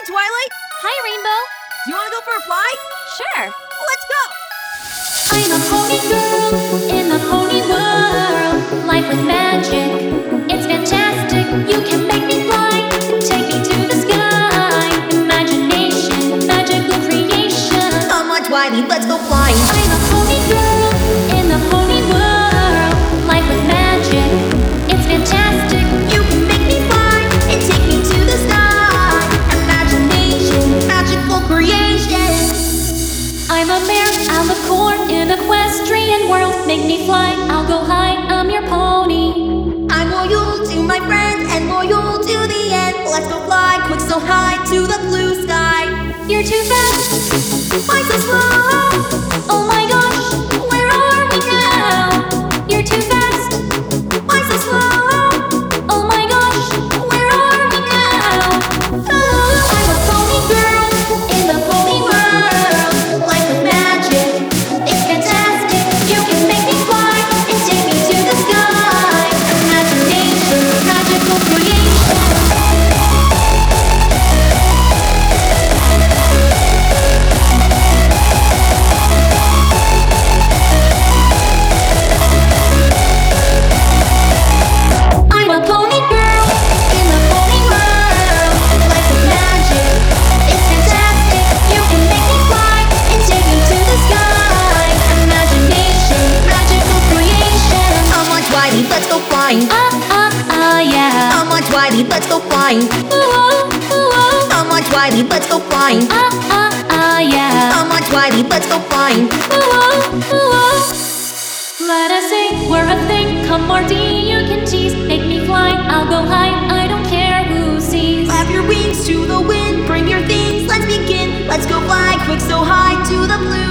Twilight. Hi, Rainbow. Do you want to go for a fly? Sure. Let's go! I'm a pony girl in the pony world. Life with magic, it's fantastic. You can make me fly, take me to the sky. Imagination, magical creation. Come on, Twilight, let's go flying. I'm a pony girl in the pony world. Life with magic, it's fantastic. You can make me fly and take me to the sky. Imagination, magical creation. I'm a mare, alicorn in equestrian world. Make me fly, I'll go high, I'm your pony. I'm loyal to my friends and loyal to the end. Let's go fly quick so high to the blue sky. You're too fast, Why so slow? oh my gosh, where are we now? You're too fast, Why so slow? oh my gosh, where are we now? Oh, I'm a pony girl in the pony world. Life with magic, It's fantastic, you can make me fly and take me to the sky. Imagination, magical creation. I'm a pony girl in the pony world. life with magic. It's fantastic, you can make me fly and take me to the sky. Imagination, magical creation. Come on, Twilight, let's go flying. Yeah. Come on, Twilight, let's go flying. Ooh, Come on, Twilight, let's go flying. yeah. Come on, Twilight, let's go flying. Let us sing, we're a thing. Come, Marty, you can tease. Make me fly, I'll go high. I don't care who sees. Clap your wings to the wind, bring your things, let's begin. Let's go fly quick so high to the blue